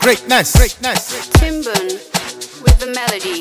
Greatness. Timbun with the melody.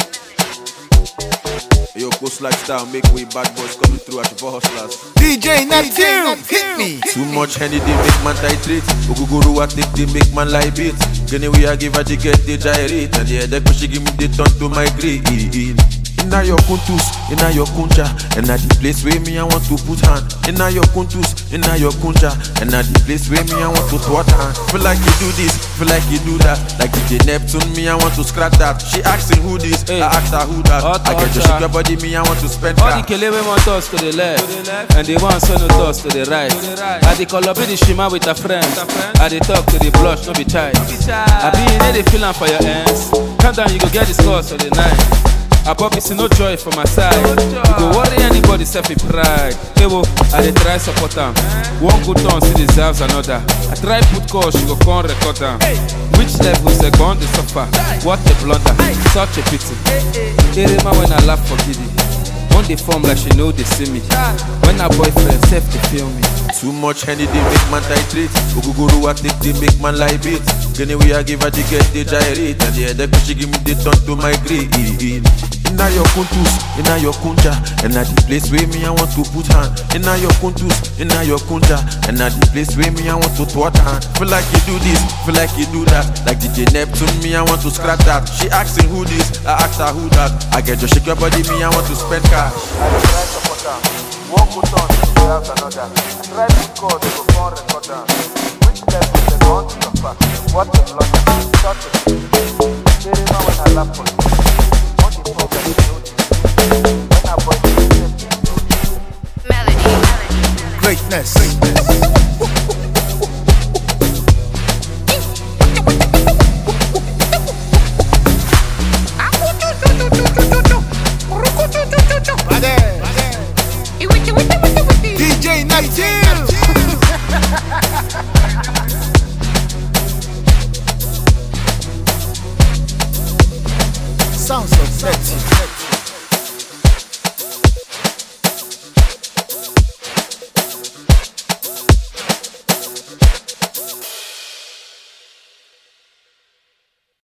Yo, Coast Lifestyle, make way bad boys coming through at your hustlers. DJ Neptune, hit me. Too much Henny, they make man titrate. Oguguru, I take, they make man lie bait. Gene we I give her, they get the gyrate. And yeah, they push, give me the turn to migrate. Inna your kuntus, inna your kuncha. And at the place where me I want to put hand. Inna your kuntus, inna your kuncha. And at the place where me I want to thwart hand. Feel like you do this, feel like you do that. Like DJ Neptune, me I want to scratch that. She asking who this, I ask her who that. I get to shake your body, me I want to spend all cash. the kele we want us to the left, and they want son of us to the right. I dey collaborate the shima with a friend. I dey talk to the blush, no be tight. I be in the feeling for your hands. Calm down, you go get the scores for the night. I probably see no joy from my side. You go worry anybody self with pride. Hey, I dey try support them. One good turn still deserves another. I try put cause, she go come record them. Which level is a gun to suffer? What a blunder, such a pity. Erema when I laugh for giddy. On the form like she know they see me. When her boyfriend self they feel me. Too much Henny, they make man titrate. Oguguru, I take, they make man lie bait. Gene we I give her, they get the gyrate. And yeah, they push, give me the turn to migrate. Inna your kuntus, inna your kuncha. And at the place where me I want to put hand. Inna your kuntus, inna your kuncha. And at the place where me I want to thwart hand. Feel like you do this, feel like you do that. Like DJ Neptune, me I want to scratch that. She asking who this, I ask her who that. I get to shake your body, me I want to spend cash. I try support her. One good turn, she deserves another. I try to call, they go come record her. Which level they go on to suffer? What a blunder, such a pity. They remember when I laugh for you. What the problem is you know. When I boy, Melody. Greatness.